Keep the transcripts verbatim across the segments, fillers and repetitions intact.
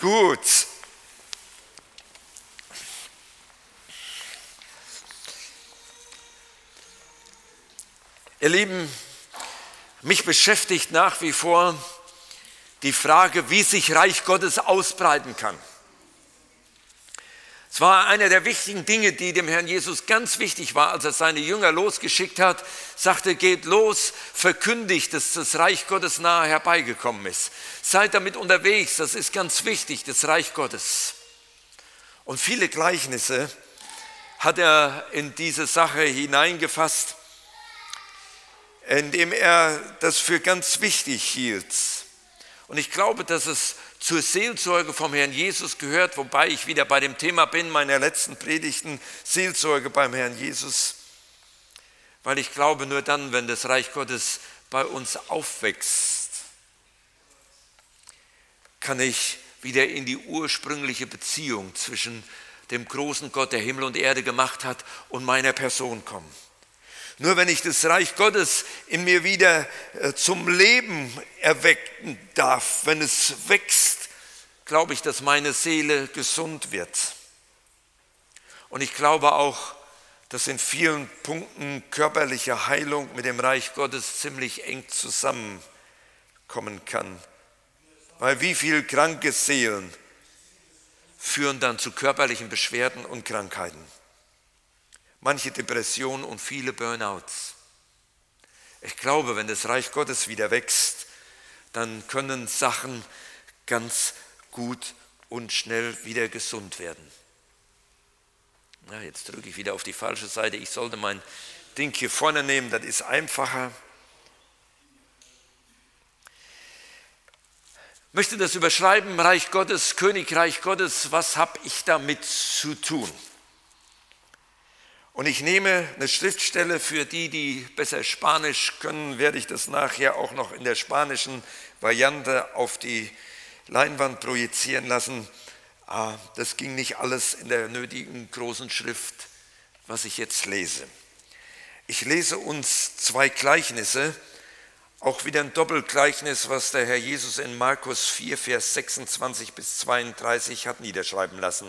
Gut. Ihr Lieben, mich beschäftigt nach wie vor die Frage, wie sich Reich Gottes ausbreiten kann. Es war einer der wichtigen Dinge, die dem Herrn Jesus ganz wichtig war, als er seine Jünger losgeschickt hat, sagte, geht los, verkündigt, dass das Reich Gottes nahe herbeigekommen ist. Seid damit unterwegs, das ist ganz wichtig, das Reich Gottes. Und viele Gleichnisse hat er in diese Sache hineingefasst, indem er das für ganz wichtig hielt. Und ich glaube, dass es zur Seelsorge vom Herrn Jesus gehört, wobei ich wieder bei dem Thema bin, meiner letzten Predigten, Seelsorge beim Herrn Jesus. Weil ich glaube, nur dann, wenn das Reich Gottes bei uns aufwächst, kann ich wieder in die ursprüngliche Beziehung zwischen dem großen Gott, der Himmel und Erde gemacht hat, und meiner Person kommen. Nur wenn ich das Reich Gottes in mir wieder zum Leben erwecken darf, wenn es wächst, glaube ich, dass meine Seele gesund wird. Und ich glaube auch, dass in vielen Punkten körperliche Heilung mit dem Reich Gottes ziemlich eng zusammenkommen kann. Weil wie viele kranke Seelen führen dann zu körperlichen Beschwerden und Krankheiten. Manche Depressionen und viele Burnouts. Ich glaube, wenn das Reich Gottes wieder wächst, dann können Sachen ganz gut und schnell wieder gesund werden. Na, jetzt drücke ich wieder auf die falsche Seite. Ich sollte mein Ding hier vorne nehmen, das ist einfacher. Ich möchte das überschreiben, Reich Gottes, Königreich Gottes, was habe ich damit zu tun? Und ich nehme eine Schriftstelle, für die, die besser Spanisch können, werde ich das nachher auch noch in der spanischen Variante auf die Leinwand projizieren lassen. Das ging nicht alles in der nötigen großen Schrift, was ich jetzt lese. Ich lese uns zwei Gleichnisse, auch wieder ein Doppelgleichnis, was der Herr Jesus in Markus vier, Vers sechsundzwanzig bis zweiunddreißig hat niederschreiben lassen.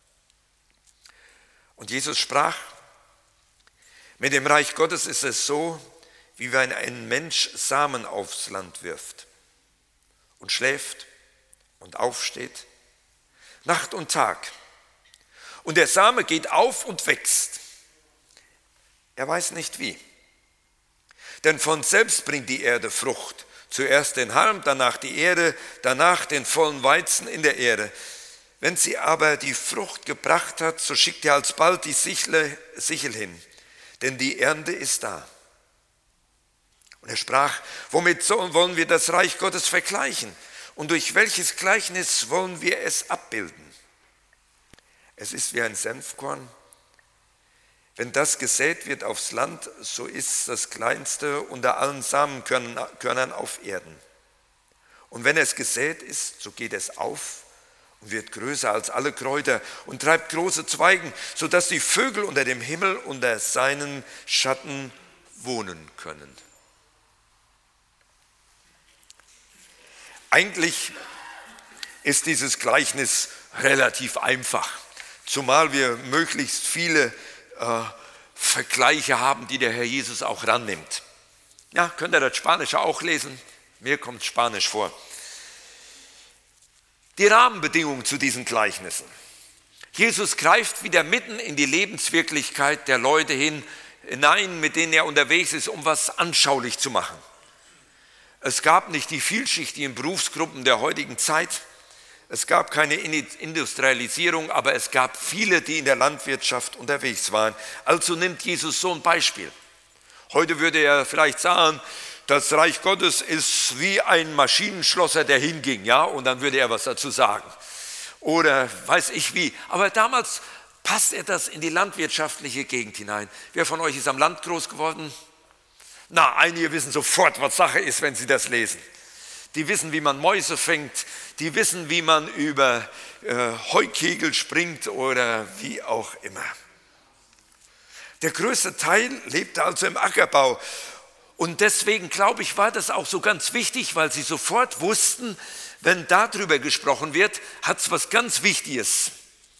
Und Jesus sprach: Mit dem Reich Gottes ist es so, wie wenn ein Mensch Samen aufs Land wirft und schläft und aufsteht, Nacht und Tag. Und der Same geht auf und wächst. Er weiß nicht wie. Denn von selbst bringt die Erde Frucht. Zuerst den Halm, danach die Erde, danach den vollen Weizen in der Erde. Wenn sie aber die Frucht gebracht hat, so schickt er alsbald die Sichel, Sichel hin. Denn die Ernte ist da. Und er sprach, womit wollen wir das Reich Gottes vergleichen? Und durch welches Gleichnis wollen wir es abbilden? Es ist wie ein Senfkorn. Wenn das gesät wird aufs Land, so ist das kleinste unter allen Samenkörnern auf Erden. Und wenn es gesät ist, so geht es auf und wird größer als alle Kräuter und treibt große Zweigen, sodass die Vögel unter dem Himmel unter seinen Schatten wohnen können. Eigentlich ist dieses Gleichnis relativ einfach, zumal wir möglichst viele äh, Vergleiche haben, die der Herr Jesus auch rannimmt. Ja, könnt ihr das Spanische auch lesen? Mir kommt Spanisch vor. Die Rahmenbedingungen zu diesen Gleichnissen. Jesus greift wieder mitten in die Lebenswirklichkeit der Leute hin, hinein, mit denen er unterwegs ist, um was anschaulich zu machen. Es gab nicht die vielschichtigen Berufsgruppen der heutigen Zeit. Es gab keine Industrialisierung, aber es gab viele, die in der Landwirtschaft unterwegs waren. Also nimmt Jesus so ein Beispiel. Heute würde er vielleicht sagen, das Reich Gottes ist wie ein Maschinenschlosser, der hinging, ja, und dann würde er was dazu sagen. Oder weiß ich wie. Aber damals passt er das in die landwirtschaftliche Gegend hinein. Wer von euch ist am Land groß geworden? Na, einige wissen sofort, was Sache ist, wenn sie das lesen. Die wissen, wie man Mäuse fängt, die wissen, wie man über äh, Heukegel springt oder wie auch immer. Der größte Teil lebte also im Ackerbau. Und deswegen, glaube ich, war das auch so ganz wichtig, weil sie sofort wussten, Wenn darüber gesprochen wird, hat es was ganz Wichtiges.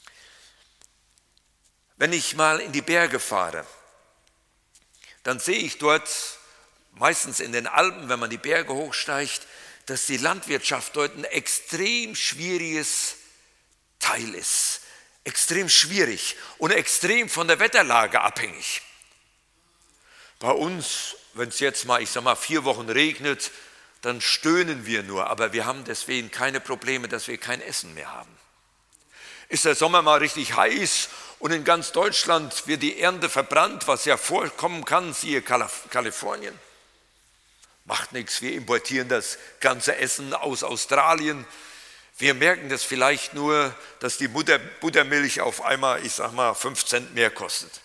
Wenn ich mal in die Berge fahre, dann sehe ich dort, meistens in den Alpen, wenn man die Berge hochsteigt, dass die Landwirtschaft dort ein extrem schwieriges Teil ist. Extrem schwierig und extrem von der Wetterlage abhängig. Bei uns, wenn es jetzt mal, ich sag mal, vier Wochen regnet, dann stöhnen wir nur, aber wir haben deswegen keine Probleme, dass wir kein Essen mehr haben. Ist der Sommer mal richtig heiß und in ganz Deutschland wird die Ernte verbrannt, was ja vorkommen kann, siehe Kalifornien. Macht nichts, wir importieren das ganze Essen aus Australien. Wir merken das vielleicht nur, dass die Butter, Buttermilch auf einmal, ich sag mal, fünf Cent mehr kostet.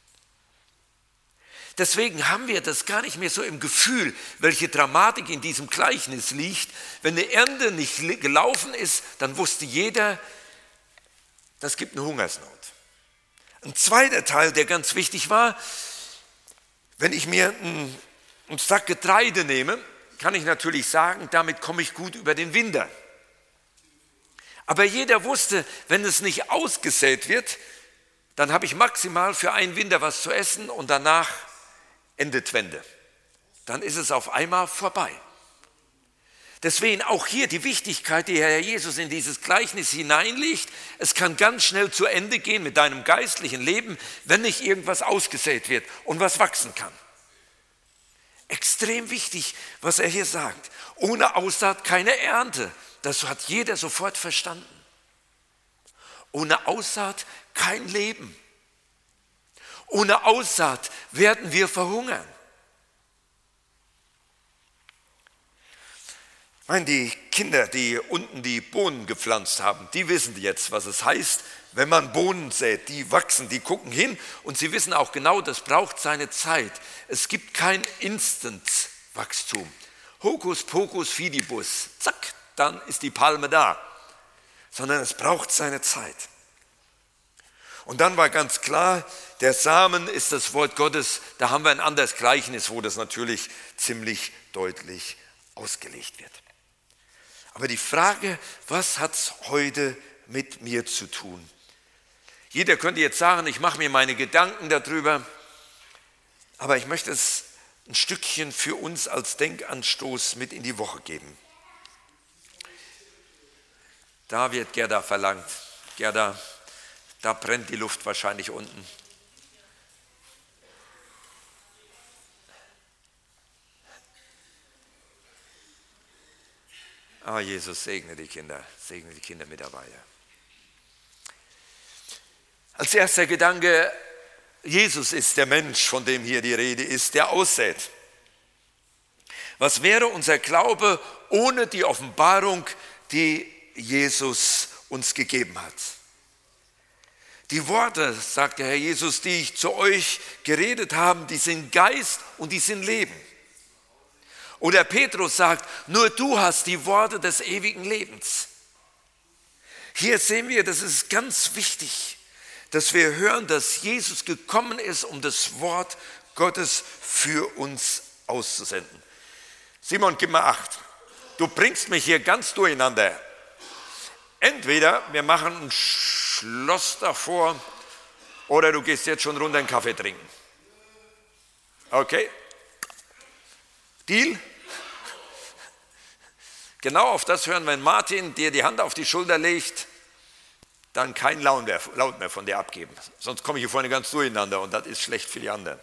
Deswegen haben wir das gar nicht mehr so im Gefühl, welche Dramatik in diesem Gleichnis liegt. Wenn eine Ernte nicht gelaufen ist, dann wusste jeder, das gibt eine Hungersnot. Ein zweiter Teil, der ganz wichtig war, wenn ich mir einen, einen Sack Getreide nehme, kann ich natürlich sagen, damit komme ich gut über den Winter. Aber jeder wusste, wenn es nicht ausgesät wird, dann habe ich maximal für einen Winter was zu essen und danach endet Wende. Dann ist es auf einmal vorbei. Deswegen auch hier die Wichtigkeit, die Herr Jesus in dieses Gleichnis hineinlegt. Es kann ganz schnell zu Ende gehen mit deinem geistlichen Leben, wenn nicht irgendwas ausgesät wird und was wachsen kann. Extrem wichtig, was er hier sagt. Ohne Aussaat keine Ernte. Das hat jeder sofort verstanden. Ohne Aussaat kein Leben. Ohne Aussaat werden wir verhungern. Ich meine, die Kinder, die unten die Bohnen gepflanzt haben, die wissen jetzt, was es heißt, wenn man Bohnen sät. Die wachsen, die gucken hin und sie wissen auch genau, das braucht seine Zeit. Es gibt kein Instant-Wachstum. Hokus pokus fidibus, zack, dann ist die Palme da. Sondern es braucht seine Zeit. Und dann war ganz klar, der Samen ist das Wort Gottes. Da haben wir ein anderes Gleichnis, wo das natürlich ziemlich deutlich ausgelegt wird. Aber die Frage, was hat es heute mit mir zu tun? Jeder könnte jetzt sagen, ich mache mir meine Gedanken darüber, aber ich möchte es ein Stückchen für uns als Denkanstoß mit in die Woche geben. Da wird Gerda verlangt. Gerda, da brennt die Luft wahrscheinlich unten. Ah, Jesus, segne die Kinder, segne die Kinder mit dabei. Als erster Gedanke, Jesus ist der Mensch, von dem hier die Rede ist, der aussät. Was wäre unser Glaube ohne die Offenbarung, die Jesus uns gegeben hat? Die Worte, sagt der Herr Jesus, die ich zu euch geredet habe, die sind Geist und die sind Leben. Oder Petrus sagt, nur du hast die Worte des ewigen Lebens. Hier sehen wir, das ist ganz wichtig, dass wir hören, dass Jesus gekommen ist, um das Wort Gottes für uns auszusenden. Simon, gib mal acht. Du bringst mich hier ganz durcheinander. Entweder wir machen ein Schloss davor oder du gehst jetzt schon runter einen Kaffee trinken. Okay? Deal? Genau auf das hören, wenn Martin dir die Hand auf die Schulter legt, dann kein Laut mehr von dir abgeben. Sonst komme ich hier vorne ganz durcheinander und das ist schlecht für die anderen.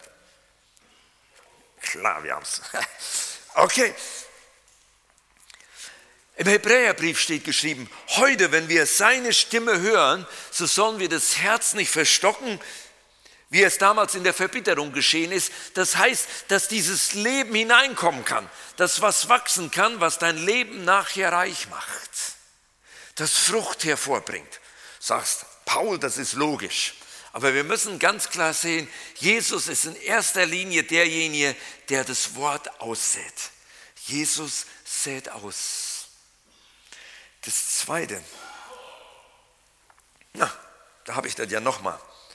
Klar, wir haben es. Okay. Im Hebräerbrief steht geschrieben, heute, wenn wir seine Stimme hören, so sollen wir das Herz nicht verstocken, wie es damals in der Verbitterung geschehen ist. Das heißt, dass dieses Leben hineinkommen kann, dass was wachsen kann, was dein Leben nachher reich macht, das Frucht hervorbringt. Sagst, Paul, das ist logisch. Aber wir müssen ganz klar sehen, Jesus ist in erster Linie derjenige, der das Wort aussät. Jesus sät aus. Das Zweite, na, da habe ich das ja nochmal.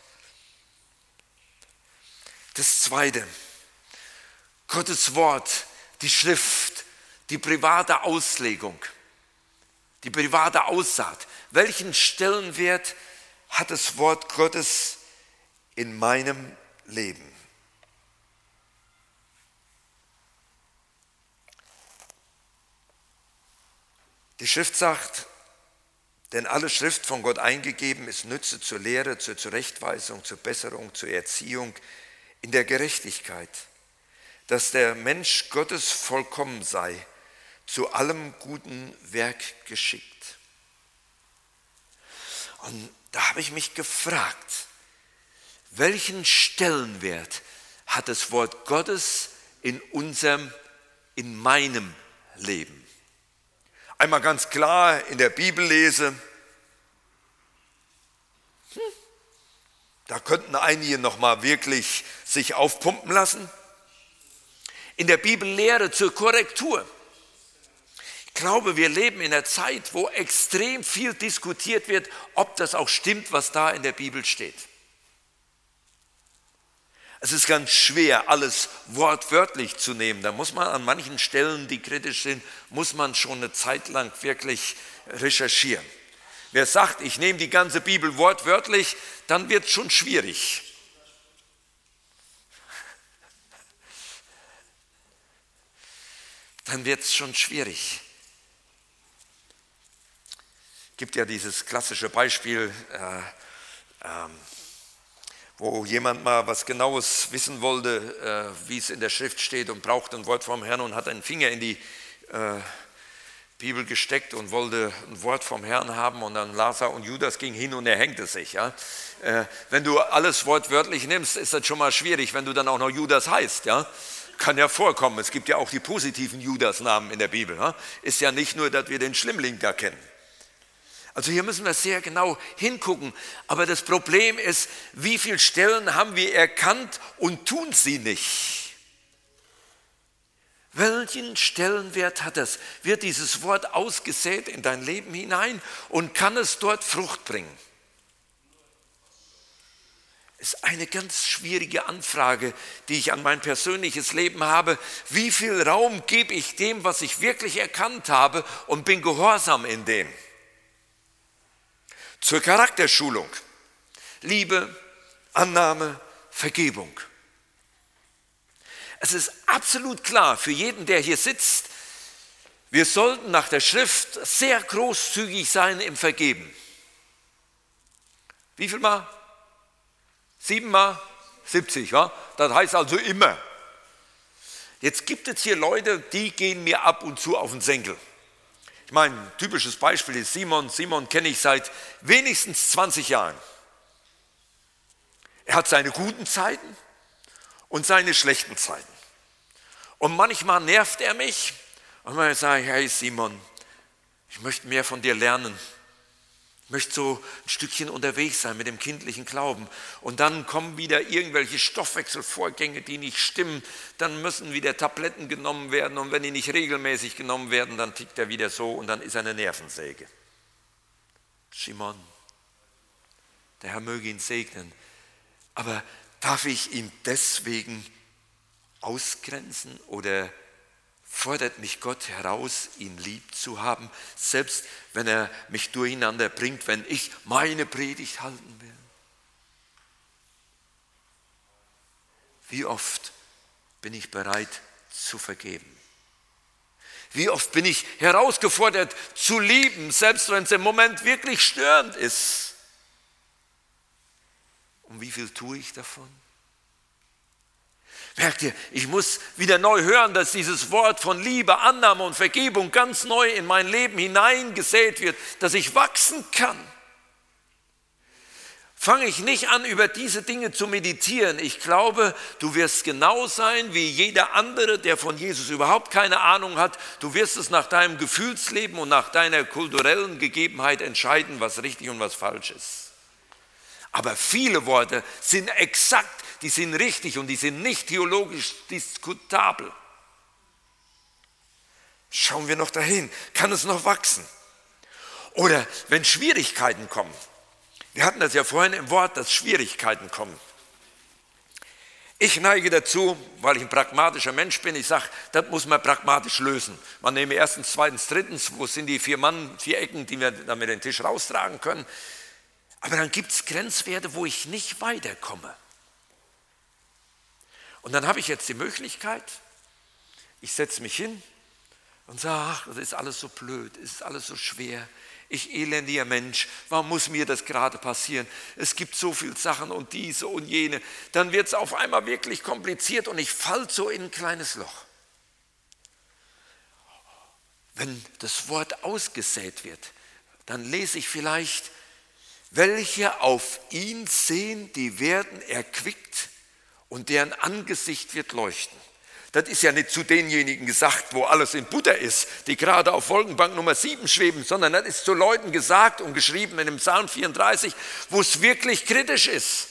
Das Zweite, Gottes Wort, die Schrift, die private Auslegung die private Aussaat. Welchen Stellenwert hat das Wort Gottes in meinem Leben? Die Schrift sagt, denn alle Schrift von Gott eingegeben ist Nütze zur Lehre, zur Zurechtweisung, zur Besserung, zur Erziehung in der Gerechtigkeit, dass der Mensch Gottes vollkommen sei, zu allem guten Werk geschickt. Und da habe ich mich gefragt, welchen Stellenwert hat das Wort Gottes in unserem, in meinem Leben? Einmal ganz klar in der Bibel lese, hm, da könnten einige noch mal wirklich sich aufpumpen lassen. In der Bibel Lehre zur Korrektur. Ich glaube, wir leben in einer Zeit, wo extrem viel diskutiert wird, ob das auch stimmt, was da in der Bibel steht. Es ist ganz schwer, alles wortwörtlich zu nehmen. Da muss man an manchen Stellen, die kritisch sind, muss man schon eine Zeit lang wirklich recherchieren. Wer sagt, ich nehme die ganze Bibel wortwörtlich, dann wird es schon schwierig. Dann wird es schon schwierig. Es gibt ja dieses klassische Beispiel, äh, ähm, wo jemand mal was Genaues wissen wollte, äh, wie es in der Schrift steht und brauchte ein Wort vom Herrn und hat einen Finger in die äh, Bibel gesteckt und wollte ein Wort vom Herrn haben und dann las er und Judas ging hin und er hängte sich. Ja? Äh, wenn du alles wortwörtlich nimmst, ist das schon mal schwierig, wenn du dann auch noch Judas heißt. Ja? Kann ja vorkommen, es gibt ja auch die positiven Judas-Namen in der Bibel. Ja? Ist ja nicht nur, dass wir den Schlimmling da kennen. Also hier müssen wir sehr genau hingucken. Aber das Problem ist, wie viele Stellen haben wir erkannt und tun sie nicht? Welchen Stellenwert hat es? Wird dieses Wort ausgesät in dein Leben hinein und kann es dort Frucht bringen? Ist eine ganz schwierige Anfrage, die ich an mein persönliches Leben habe. Wie viel Raum gebe ich dem, was ich wirklich erkannt habe und bin gehorsam in dem? Zur Charakterschulung, Liebe, Annahme, Vergebung. Es ist absolut klar für jeden, der hier sitzt, wir sollten nach der Schrift sehr großzügig sein im Vergeben. Wie viel Mal? Siebenmal? siebzig, ja? Das heißt also immer. Jetzt gibt es hier Leute, die gehen mir ab und zu auf den Senkel. Ich meine, ein typisches Beispiel ist Simon. Simon kenne ich seit wenigstens zwanzig Jahren. Er hat seine guten Zeiten und seine schlechten Zeiten. Und manchmal nervt er mich und manchmal sage ich, hey Simon, ich möchte mehr von dir lernen. Ich möchte so ein Stückchen unterwegs sein mit dem kindlichen Glauben. Und dann kommen wieder irgendwelche Stoffwechselvorgänge, die nicht stimmen. Dann müssen wieder Tabletten genommen werden. Und wenn die nicht regelmäßig genommen werden, dann tickt er wieder so und dann ist er eine Nervensäge. Simon, der Herr möge ihn segnen. Aber darf ich ihn deswegen ausgrenzen oder fordert mich Gott heraus, ihn lieb zu haben, selbst wenn er mich durcheinander bringt, wenn ich meine Predigt halten will? Wie oft bin ich bereit zu vergeben? Wie oft bin ich herausgefordert zu lieben, selbst wenn es im Moment wirklich störend ist? Und wie viel tue ich davon? Merkt ihr, ich muss wieder neu hören, dass dieses Wort von Liebe, Annahme und Vergebung ganz neu in mein Leben hineingesät wird, dass ich wachsen kann. Fange ich nicht an, über diese Dinge zu meditieren. Ich glaube, du wirst genau sein wie jeder andere, der von Jesus überhaupt keine Ahnung hat. Du wirst es nach deinem Gefühlsleben und nach deiner kulturellen Gegebenheit entscheiden, was richtig und was falsch ist. Aber viele Worte sind exakt, die sind richtig und die sind nicht theologisch diskutabel. Schauen wir noch dahin, kann es noch wachsen? Oder wenn Schwierigkeiten kommen, wir hatten das ja vorhin im Wort, dass Schwierigkeiten kommen. Ich neige dazu, weil ich ein pragmatischer Mensch bin, ich sage, das muss man pragmatisch lösen. Man nehme erstens, zweitens, drittens, wo sind die vier Mann, vier Ecken, die wir damit den Tisch raustragen können. Aber dann gibt es Grenzwerte, wo ich nicht weiterkomme. Und dann habe ich jetzt die Möglichkeit, ich setze mich hin und sage, ach, das ist alles so blöd, es ist alles so schwer. Ich elendiger Mensch, warum muss mir das gerade passieren? Es gibt so viele Sachen und diese und jene. Dann wird es auf einmal wirklich kompliziert und ich falle so in ein kleines Loch. Wenn das Wort ausgesät wird, dann lese ich vielleicht, welche auf ihn sehen, die werden erquickt und deren Angesicht wird leuchten. Das ist ja nicht zu denjenigen gesagt, wo alles in Butter ist, die gerade auf Wolkenbank Nummer sieben schweben, sondern das ist zu Leuten gesagt und geschrieben in dem Psalm vierunddreißig, wo es wirklich kritisch ist.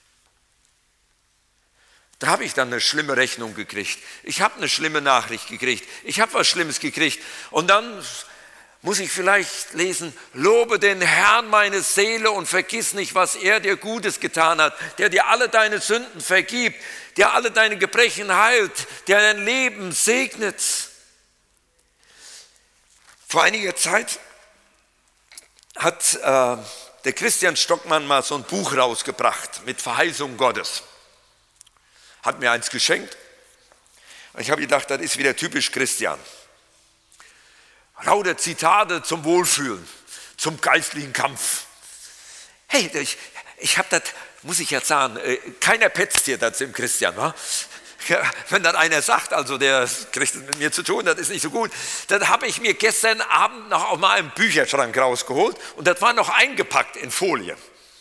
Da habe ich dann eine schlimme Rechnung gekriegt. Ich habe eine schlimme Nachricht gekriegt. Ich habe was Schlimmes gekriegt. Und dann muss ich vielleicht lesen, lobe den Herrn meine Seele und vergiss nicht, was er dir Gutes getan hat, der dir alle deine Sünden vergibt, der alle deine Gebrechen heilt, der dein Leben segnet. Vor einiger Zeit hat äh, der Christian Stockmann mal so ein Buch rausgebracht mit Verheißung Gottes. Hat mir eins geschenkt und ich habe gedacht, das ist wieder typisch Christian. Lauter Zitate zum Wohlfühlen, zum geistlichen Kampf. Hey, ich, ich habe das, muss ich jetzt sagen, keiner petzt hier das im Christian. Wa? Ja, wenn dann einer sagt, also der kriegt es mit mir zu tun, das ist nicht so gut, dann habe ich mir gestern Abend noch auch mal einen Bücherschrank rausgeholt und das war noch eingepackt in Folie.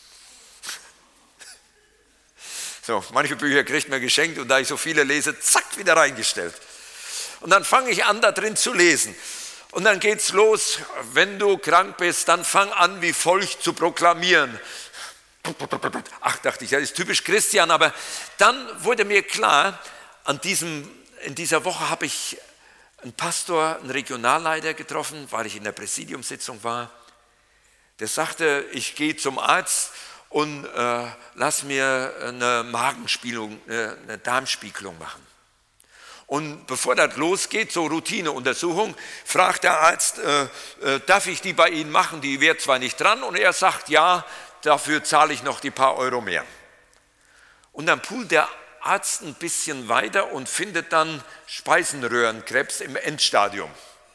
So, manche Bücher kriegt man geschenkt und da ich so viele lese, zack, wieder reingestellt. Und dann fange ich an, da drin zu lesen. Und dann geht's los, wenn du krank bist, dann fang an, wie folgt zu proklamieren. Ach, dachte ich, das ist typisch Christian, aber dann wurde mir klar, an diesem, in dieser Woche habe ich einen Pastor, einen Regionalleiter getroffen, weil ich in der Präsidiumssitzung war. Der sagte, ich gehe zum Arzt und äh, lass mir eine Magenspiegelung, eine Darmspiegelung machen. Und bevor das losgeht, so Routineuntersuchung, fragt der Arzt, äh, äh, darf ich die bei Ihnen machen? Die wäre zwar nicht dran. Und er sagt, ja, dafür zahle ich noch die paar Euro mehr. Und dann pult der Arzt ein bisschen weiter und findet dann Speisenröhrenkrebs im Endstadium.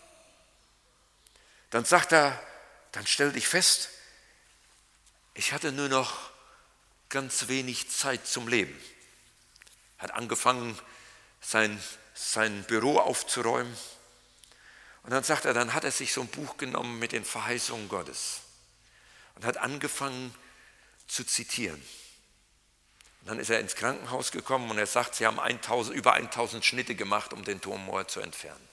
Dann sagt er, dann stell dich fest, ich hatte nur noch ganz wenig Zeit zum Leben. Hat angefangen, sein sein Büro aufzuräumen. Und dann sagt er, dann hat er sich so ein Buch genommen mit den Verheißungen Gottes und hat angefangen zu zitieren. Und dann ist er ins Krankenhaus gekommen und er sagt, sie haben tausend, über tausend Schnitte gemacht, um den Tumor zu entfernen.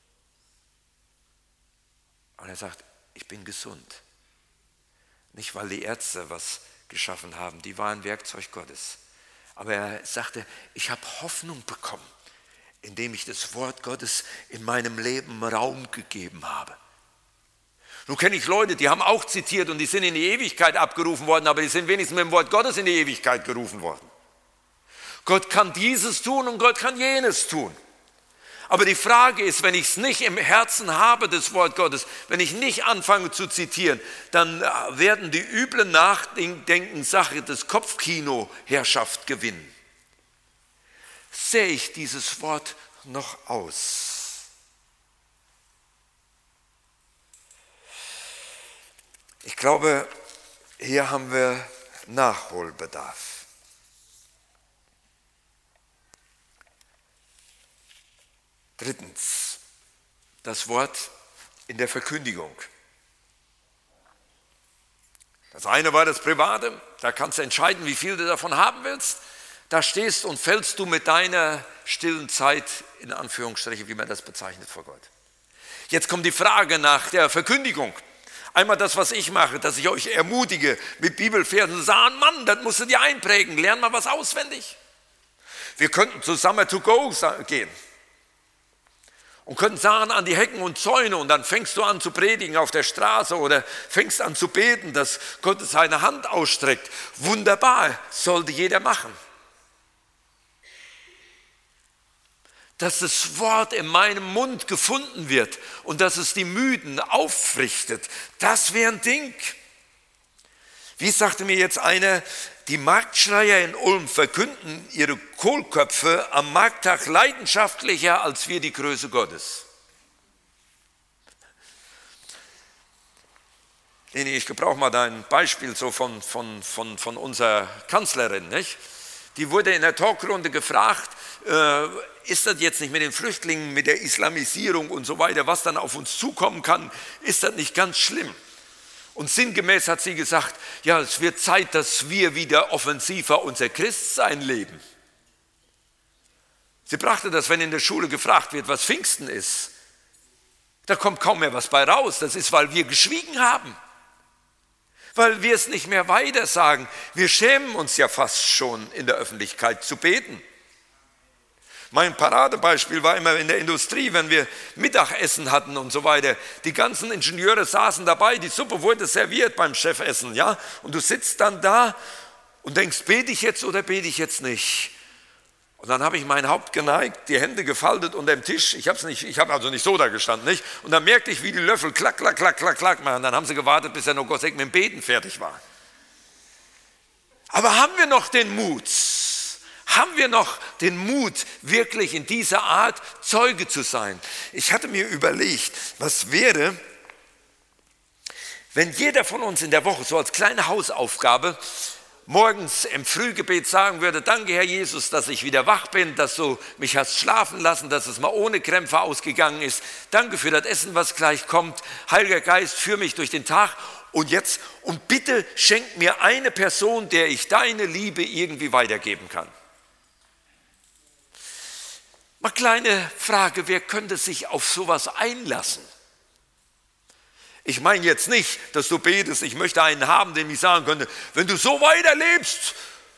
Und er sagt, ich bin gesund. Nicht, weil die Ärzte was geschaffen haben, die waren Werkzeug Gottes. Aber er sagte, ich habe Hoffnung bekommen, indem ich das Wort Gottes in meinem Leben Raum gegeben habe. Nun kenne ich Leute, die haben auch zitiert und die sind in die Ewigkeit abgerufen worden, aber die sind wenigstens mit dem Wort Gottes in die Ewigkeit gerufen worden. Gott kann dieses tun und Gott kann jenes tun. Aber die Frage ist, wenn ich es nicht im Herzen habe, das Wort Gottes, wenn ich nicht anfange zu zitieren, dann werden die üblen Nachdenken Sache des Kopfkino Herrschaft gewinnen. Sehe ich dieses Wort noch aus? Ich glaube, hier haben wir Nachholbedarf. Drittens, das Wort in der Verkündigung. Das eine war das Private, da kannst du entscheiden, wie viel du davon haben willst. Da stehst und fällst du mit deiner stillen Zeit, in Anführungsstrichen, wie man das bezeichnet, vor Gott. Jetzt kommt die Frage nach der Verkündigung. Einmal das, was ich mache, dass ich euch ermutige, mit Bibelversen zu sagen, Mann, das musst du dir einprägen, lern mal was auswendig. Wir könnten zu Summer to Go gehen und könnten sagen an die Hecken und Zäune und dann fängst du an zu predigen auf der Straße oder fängst an zu beten, dass Gott seine Hand ausstreckt. Wunderbar, sollte jeder machen. dass das Wort in meinem Mund gefunden wird und dass es die Müden aufrichtet. Das wäre ein Ding. Wie sagte mir jetzt einer, die Marktschreier in Ulm verkünden ihre Kohlköpfe am Markttag leidenschaftlicher als wir die Größe Gottes. Leni, ich gebrauche mal dein Beispiel so von, von, von, von unserer Kanzlerin, nicht? Die wurde in der Talkrunde gefragt, äh, ist das jetzt nicht mit den Flüchtlingen, mit der Islamisierung und so weiter, was dann auf uns zukommen kann, ist das nicht ganz schlimm? Und sinngemäß hat sie gesagt, ja, es wird Zeit, dass wir wieder offensiver unser Christsein leben. Sie brachte das, wenn in der Schule gefragt wird, was Pfingsten ist, da kommt kaum mehr was bei raus. Das ist, weil wir geschwiegen haben. Weil wir es nicht mehr weiter sagen. Wir schämen uns ja fast schon in der Öffentlichkeit zu beten. Mein Paradebeispiel war immer in der Industrie, wenn wir Mittagessen hatten und so weiter. Die ganzen Ingenieure saßen dabei, die Suppe wurde serviert beim Chefessen, ja? Und du sitzt dann da und denkst, bete ich jetzt oder bete ich jetzt nicht? Und dann habe ich mein Haupt geneigt, die Hände gefaltet unter dem Tisch. Ich habe nicht, ich habe also nicht so da gestanden, nicht? Und dann merkte ich, wie die Löffel klack, klack, klack, klack, klack machen. Dann haben sie gewartet, bis der Nogosek mit dem Beten fertig war. Aber haben wir noch den Mut? Haben wir noch den Mut, wirklich in dieser Art Zeuge zu sein? Ich hatte mir überlegt, was wäre, wenn jeder von uns in der Woche so als kleine Hausaufgabe morgens im Frühgebet sagen würde, danke Herr Jesus, dass ich wieder wach bin, dass du mich hast schlafen lassen, dass es mal ohne Krämpfe ausgegangen ist. Danke für das Essen, was gleich kommt. Heiliger Geist, führ mich durch den Tag. Und jetzt, und bitte schenk mir eine Person, der ich deine Liebe irgendwie weitergeben kann. Mal kleine Frage, wer könnte sich auf sowas einlassen? Ich meine jetzt nicht, dass du betest, ich möchte einen haben, dem ich sagen könnte, wenn du so weiterlebst,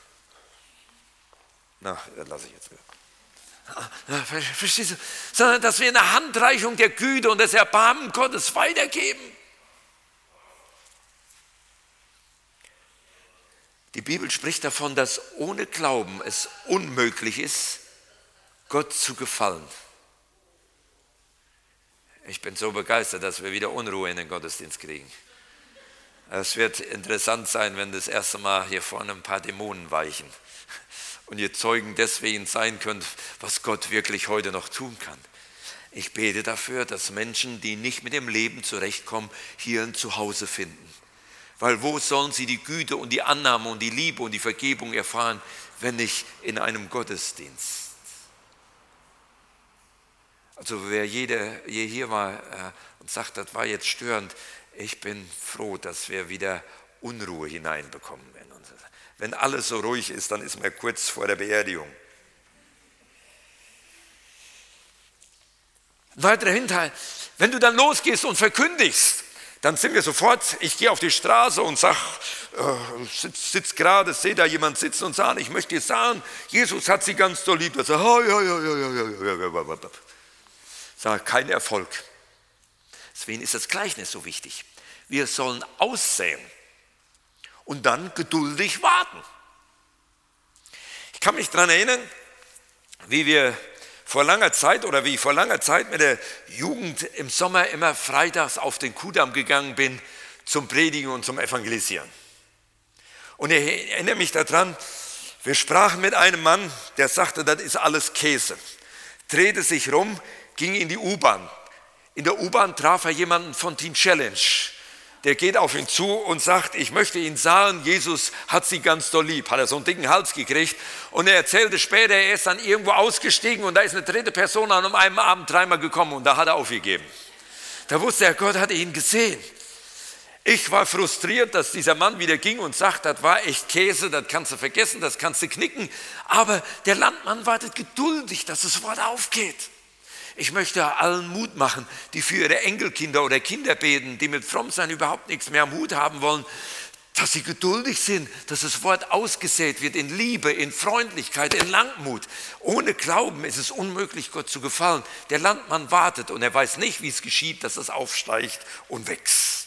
na, das lasse ich jetzt wieder. Verstehst du? Sondern, dass wir eine Handreichung der Güte und des Erbarmen Gottes weitergeben. Die Bibel spricht davon, dass ohne Glauben es unmöglich ist, Gott zu gefallen. Ich bin so begeistert, dass wir wieder Unruhe in den Gottesdienst kriegen. Es wird interessant sein, wenn das erste Mal hier vorne ein paar Dämonen weichen und ihr Zeugen deswegen sein könnt, was Gott wirklich heute noch tun kann. Ich bete dafür, dass Menschen, die nicht mit dem Leben zurechtkommen, hier ein Zuhause finden. Weil wo sollen sie die Güte und die Annahme und die Liebe und die Vergebung erfahren, wenn nicht in einem Gottesdienst? Also wer jeder hier war und sagt, das war jetzt störend, ich bin froh, dass wir wieder Unruhe hineinbekommen. Wenn alles so ruhig ist, dann ist man kurz vor der Beerdigung. Ein weiterer Hinteil, wenn du dann losgehst und verkündigst, dann sind wir sofort, ich gehe auf die Straße und sage, äh, sitz, sitz gerade, sehe da jemand sitzen und sagen, ich möchte dir sagen, Jesus hat sie ganz doll lieb. Das sagt, oh, ja, ja, ja, ja, ja, ja, ja. Sag, kein Erfolg. Deswegen ist das Gleichnis so wichtig. Wir sollen aussehen und dann geduldig warten. Ich kann mich daran erinnern, wie wir vor langer Zeit oder wie ich vor langer Zeit mit der Jugend im Sommer immer freitags auf den Kudamm gegangen bin zum Predigen und zum Evangelisieren. Und ich erinnere mich daran, wir sprachen mit einem Mann, der sagte, das ist alles Käse. Drehte sich rum, ging in die U-Bahn. In der U-Bahn traf er jemanden von Teen Challenge. Der geht auf ihn zu und sagt, ich möchte Ihnen sagen, Jesus hat Sie ganz doll lieb. Hat er so einen dicken Hals gekriegt. Und er erzählte später, er ist dann irgendwo ausgestiegen und da ist eine dritte Person an einem Abend dreimal gekommen und da hat er aufgegeben. Da wusste er, Gott hatte ihn gesehen. Ich war frustriert, dass dieser Mann wieder ging und sagt, das war echt Käse, das kannst du vergessen, das kannst du knicken. Aber der Landmann wartet geduldig, dass das Wort aufgeht. Ich möchte allen Mut machen, die für ihre Enkelkinder oder Kinder beten, die mit Frommsein überhaupt nichts mehr am Hut haben wollen, dass sie geduldig sind, dass das Wort ausgesät wird in Liebe, in Freundlichkeit, in Langmut. Ohne Glauben ist es unmöglich, Gott zu gefallen. Der Landmann wartet und er weiß nicht, wie es geschieht, dass es aufsteigt und wächst.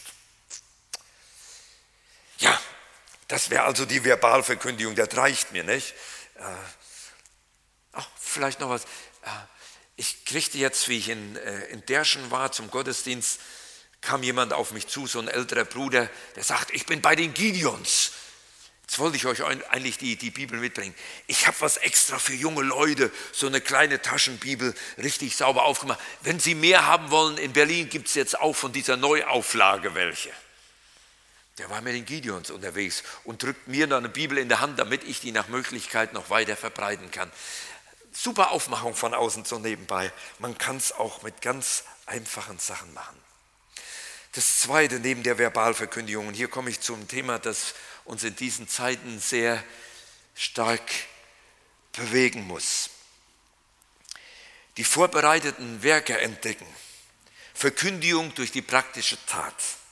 Ja, das wäre also die Verbalverkündigung, das reicht mir nicht. Äh, ach, vielleicht noch was. Äh, Ich kriegte jetzt, wie ich in, äh, in Derschen war zum Gottesdienst, kam jemand auf mich zu, so ein älterer Bruder, der sagt, ich bin bei den Gideons. Jetzt wollte ich euch eigentlich die, die Bibel mitbringen. Ich habe was extra für junge Leute, so eine kleine Taschenbibel, richtig sauber aufgemacht. Wenn Sie mehr haben wollen, in Berlin gibt es jetzt auch von dieser Neuauflage welche. Der war mit den Gideons unterwegs und drückt mir noch eine Bibel in der Hand, damit ich die nach Möglichkeit noch weiter verbreiten kann. Super Aufmachung von außen so nebenbei. Man kann es auch mit ganz einfachen Sachen machen. Das Zweite neben der Verbalverkündigung, und hier komme ich zum Thema, das uns in diesen Zeiten sehr stark bewegen muss. Die vorbereiteten Werke entdecken. Verkündigung durch die praktische Tat.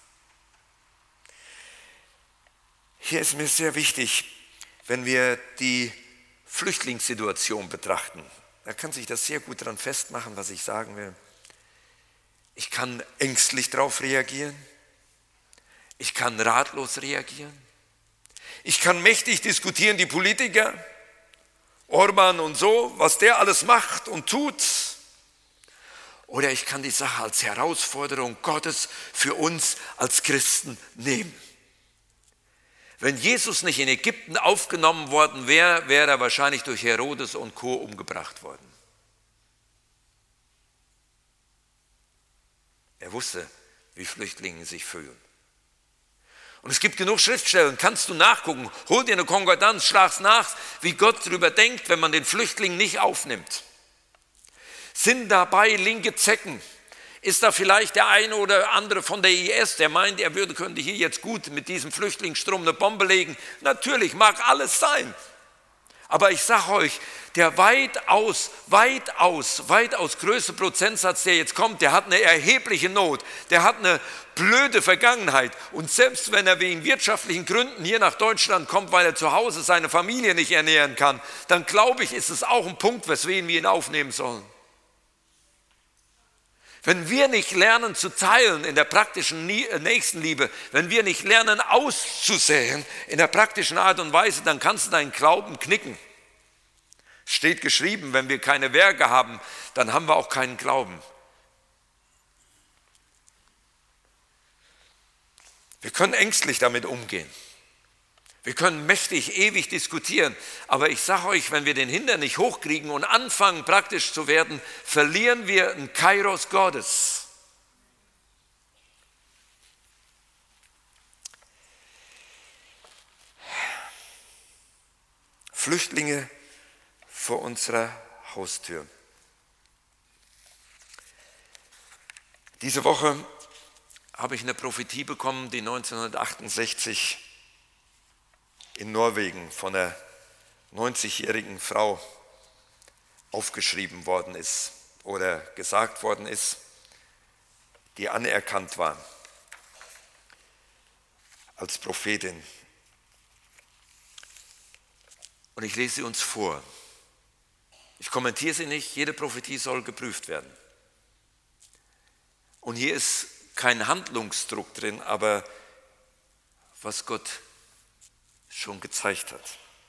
Hier ist mir sehr wichtig, wenn wir die Flüchtlingssituation betrachten. Da kann sich das sehr gut daran festmachen, was ich sagen will. Ich kann ängstlich darauf reagieren. Ich kann ratlos reagieren. Ich kann mächtig diskutieren, die Politiker, Orban und so, was der alles macht und tut. Oder ich kann die Sache als Herausforderung Gottes für uns als Christen nehmen. Wenn Jesus nicht in Ägypten aufgenommen worden wäre, wäre er wahrscheinlich durch Herodes und Co. umgebracht worden. Er wusste, wie Flüchtlinge sich fühlen. Und es gibt genug Schriftstellen, kannst du nachgucken, hol dir eine Konkordanz, schlag's nach, wie Gott darüber denkt, wenn man den Flüchtling nicht aufnimmt. Sind dabei linke Zecken? Ist da vielleicht der eine oder andere von der I S, der meint, er würde, könnte hier jetzt gut mit diesem Flüchtlingsstrom eine Bombe legen? Natürlich, mag alles sein. Aber ich sage euch, der weitaus, weitaus, weitaus größte Prozentsatz, der jetzt kommt, der hat eine erhebliche Not, der hat eine blöde Vergangenheit. Und selbst wenn er wegen wirtschaftlichen Gründen hier nach Deutschland kommt, weil er zu Hause seine Familie nicht ernähren kann, dann glaube ich, ist es auch ein Punkt, weswegen wir ihn aufnehmen sollen. Wenn wir nicht lernen zu teilen in der praktischen Nächstenliebe, wenn wir nicht lernen auszusäen in der praktischen Art und Weise, dann kannst du deinen Glauben knicken. Steht geschrieben, wenn wir keine Werke haben, dann haben wir auch keinen Glauben. Wir können ängstlich damit umgehen. Wir können mächtig, ewig diskutieren, aber ich sage euch, wenn wir den Hintern nicht hochkriegen und anfangen praktisch zu werden, verlieren wir ein Kairos Gottes. Flüchtlinge vor unserer Haustür. Diese Woche habe ich eine Prophetie bekommen, die neunzehnhundertachtundsechzig in Norwegen von einer neunzigjährigen Frau aufgeschrieben worden ist oder gesagt worden ist, die anerkannt war als Prophetin. Und ich lese sie uns vor. Ich kommentiere sie nicht, jede Prophetie soll geprüft werden. Und hier ist kein Handlungsdruck drin, aber was Gott schon gezeigt hat.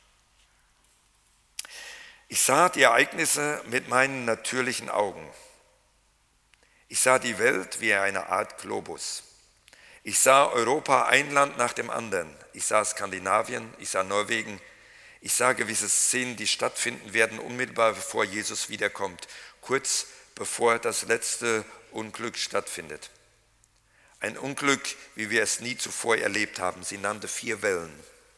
Ich sah die Ereignisse mit meinen natürlichen Augen. Ich sah die Welt wie eine Art Globus. Ich sah Europa ein Land nach dem anderen. Ich sah Skandinavien, ich sah Norwegen. Ich sah gewisse Szenen, die stattfinden werden, unmittelbar bevor Jesus wiederkommt, kurz bevor das letzte Unglück stattfindet. Ein Unglück, wie wir es nie zuvor erlebt haben. Sie nannte vier Wellen.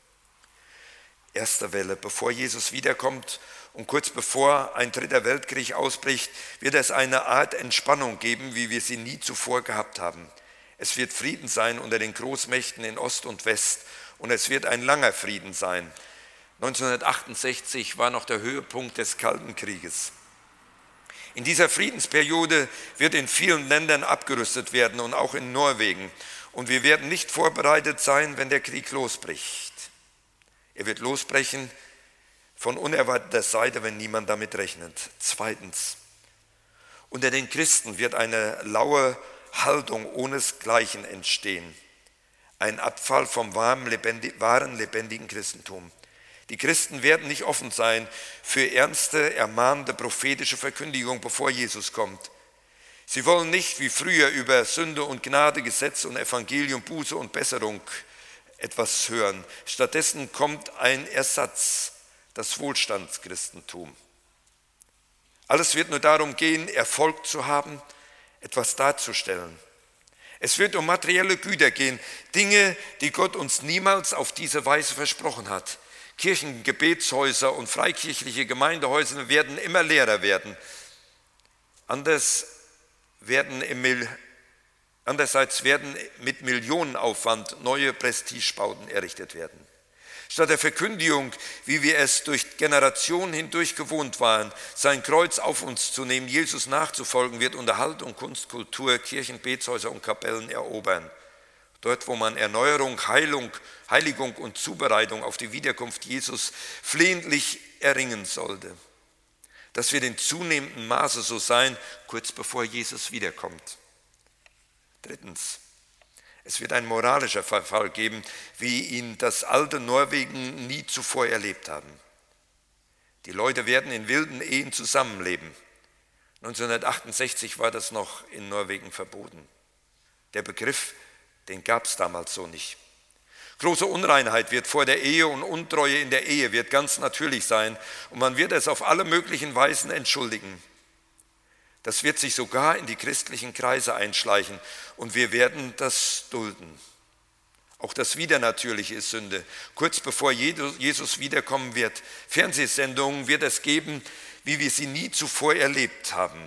Erste Welle, bevor Jesus wiederkommt und kurz bevor ein dritter Weltkrieg ausbricht, wird es eine Art Entspannung geben, wie wir sie nie zuvor gehabt haben. Es wird Frieden sein unter den Großmächten in Ost und West und es wird ein langer Frieden sein. neunzehnhundertachtundsechzig war noch der Höhepunkt des Kalten Krieges. In dieser Friedensperiode wird in vielen Ländern abgerüstet werden und auch in Norwegen. Und wir werden nicht vorbereitet sein, wenn der Krieg losbricht. Er wird losbrechen von unerwarteter Seite, wenn niemand damit rechnet. Zweitens, unter den Christen wird eine laue Haltung ohnesgleichen entstehen. Ein Abfall vom wahren, lebendigen Christentum. Die Christen werden nicht offen sein für ernste, ermahnende, prophetische Verkündigung, bevor Jesus kommt. Sie wollen nicht wie früher über Sünde und Gnade, Gesetz und Evangelium, Buße und Besserung etwas hören. Stattdessen kommt ein Ersatz, das Wohlstandschristentum. Alles wird nur darum gehen, Erfolg zu haben, etwas darzustellen. Es wird um materielle Güter gehen, Dinge, die Gott uns niemals auf diese Weise versprochen hat. Kirchen, Gebetshäuser und freikirchliche Gemeindehäuser werden immer leerer werden. Anders werden im, andererseits werden mit Millionenaufwand neue Prestigebauten errichtet werden. Statt der Verkündigung, wie wir es durch Generationen hindurch gewohnt waren, sein Kreuz auf uns zu nehmen, Jesus nachzufolgen, wird Unterhaltung, Kunst, Kultur, Kirchen, Betshäuser und Kapellen erobern. Dort, wo man Erneuerung, Heilung, Heiligung und Zubereitung auf die Wiederkunft Jesus flehentlich erringen sollte. Das wird in zunehmendem Maße so sein, kurz bevor Jesus wiederkommt. Drittens, es wird ein moralischer Verfall geben, wie ihn das alte Norwegen nie zuvor erlebt haben. Die Leute werden in wilden Ehen zusammenleben. neunzehnhundertachtundsechzig war das noch in Norwegen verboten. Der Begriff, den gab es damals so nicht. Große Unreinheit wird vor der Ehe und Untreue in der Ehe wird ganz natürlich sein und man wird es auf alle möglichen Weisen entschuldigen. Das wird sich sogar in die christlichen Kreise einschleichen und wir werden das dulden. Auch das Widernatürliche ist Sünde. Kurz bevor Jesus wiederkommen wird, Fernsehsendungen wird es geben, wie wir sie nie zuvor erlebt haben.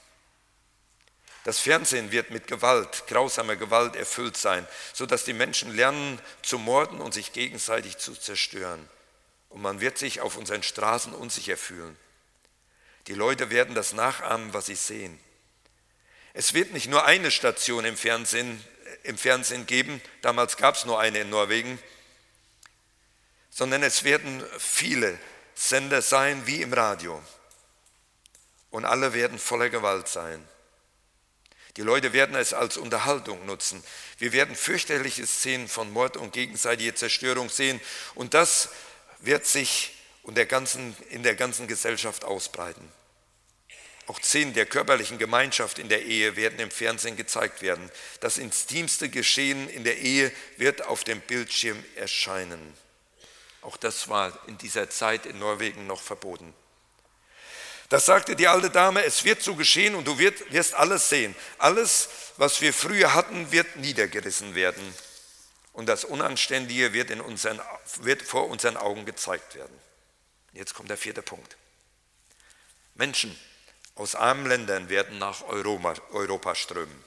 Das Fernsehen wird mit Gewalt, grausamer Gewalt erfüllt sein, sodass die Menschen lernen zu morden und sich gegenseitig zu zerstören. Und man wird sich auf unseren Straßen unsicher fühlen. Die Leute werden das nachahmen, was sie sehen. Es wird nicht nur eine Station im Fernsehen, im Fernsehen geben, damals gab es nur eine in Norwegen, sondern es werden viele Sender sein wie im Radio. Und alle werden voller Gewalt sein. Die Leute werden es als Unterhaltung nutzen. Wir werden fürchterliche Szenen von Mord und gegenseitiger Zerstörung sehen und das wird sich in der ganzen, in der ganzen Gesellschaft ausbreiten. Auch Szenen der körperlichen Gemeinschaft in der Ehe werden im Fernsehen gezeigt werden. Das intimste Geschehen in der Ehe wird auf dem Bildschirm erscheinen. Auch das war in dieser Zeit in Norwegen noch verboten. Das sagte die alte Dame, es wird so geschehen und du wirst alles sehen. Alles, was wir früher hatten, wird niedergerissen werden. Und das Unanständige wird, in unseren, wird vor unseren Augen gezeigt werden. Jetzt kommt der vierte Punkt. Menschen aus armen Ländern werden nach Europa, Europa strömen.